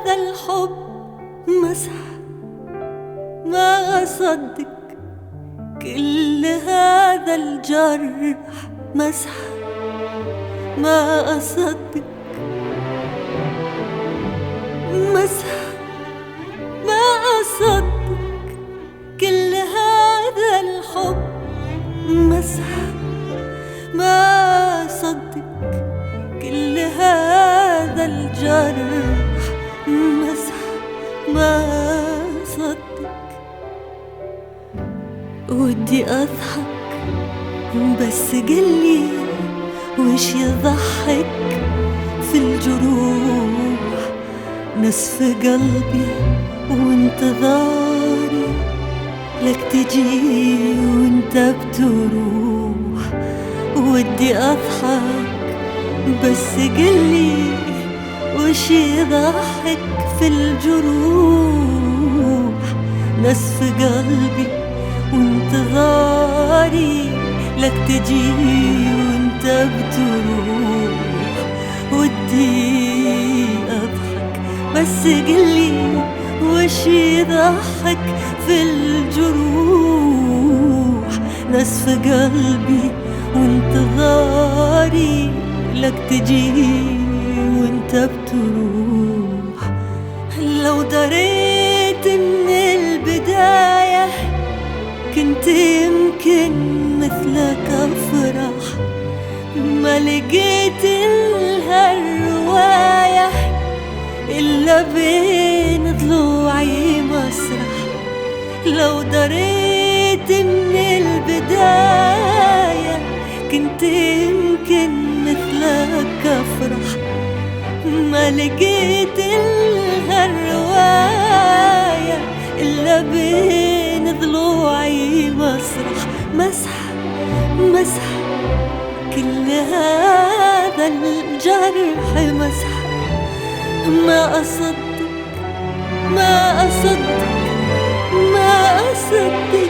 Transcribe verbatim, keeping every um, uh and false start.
هذا الحب مسح، ما أصدق كل هذا الجرح مسح، ما أصدق مسح، ما أصدق كل هذا الحب مسح، ما أصدق كل هذا الجرح مسح، ما أصدق. ودي أضحك بس قلي وش يضحك في الجروح، نصف قلبي وانتظاري لك تجي وانت بتروح. ودي أضحك بس قلي وش يضحك في الجروح، نصف قلبي وانتظاري لك تجي وانت بتروح. ودي أضحك بس قلي وش يضحك في الجروح، نصف قلبي وانتظاري لك تجي وانت بتروح. لو دريت من البداية كنت يمكن مثلك أفرح، ما لقيت الهالرواية إلا بين ضلوعي مسرح. لو دريت من البداية كنت يمكن مثلك أفرح، ما لقيت الهالرواية إلا بين ضلوعي مسرح. مسح مسح كل هذا الجرح مسح، ما أصدق ما أصدق ما أصدق